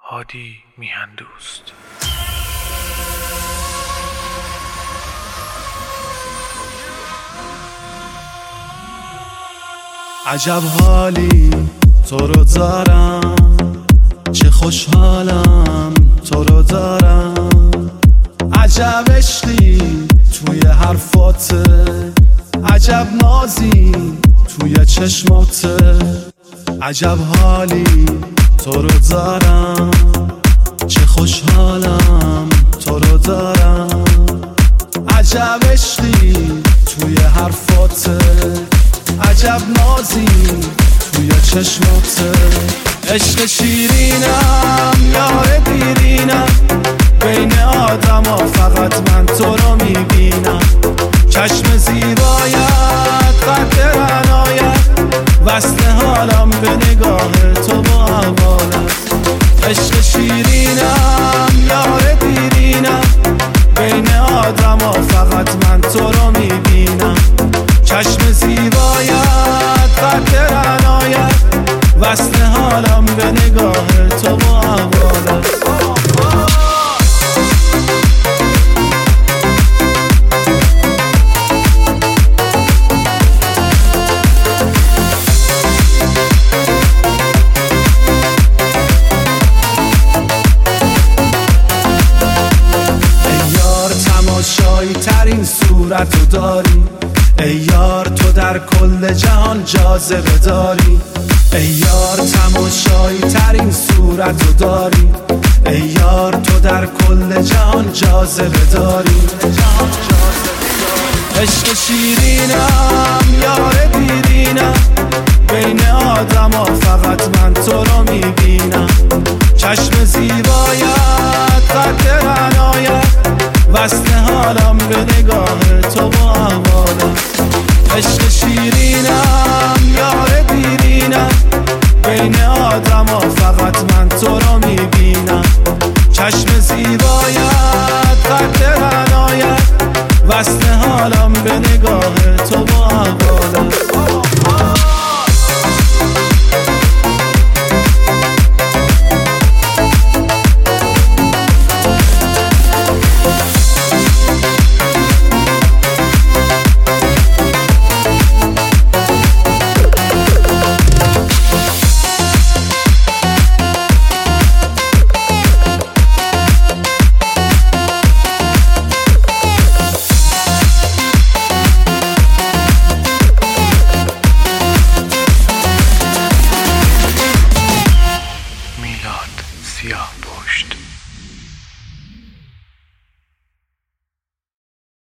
هادی میهندوست. عجب حالی تو رو دارم، چه خوشحالم تو رو دارم. عجب عشقی توی حرفاته، عجب نازی توی چشماته. عجب حالی تو رو دارم، چه خوشحالم تو رو دارم. عجب عشقی توی حرفاته، عجب نازی توی چشماته. عشق شیرینم یار دیرینم، بین آدم ها فقط من تو رو میبینم. چشم زیبایت قد رعنایت، وصل حالم به نگاه تو با احوالت. عشق شیرینم یار دیرینم، بین آدم ها فقط من تو رو میبینم. چشم زیبایت قد رعنایت، وصل حالم به نگاه تو با احوالت. تماشایی ترین صورتو داری، ای یار تو در کل جهان جاذبه داری. ای یار تماشایی ترین صورتو داری، ای یار تو در کل جهان جاذبه داری. عشق شیرینم یار دیرینم، بین آدم ها فقط من تو رو میبینم. چشم زیبایت قد رعنایت، وصل حالم به نگاه تو با احوالت. عشق شیرینم یار دیرینم، بین آدم ها فقط من تو رو میبینم. چشم زیبایت قد رعنایت، وصل حالم به نگاه تو با احوالت. میلاد سیاه.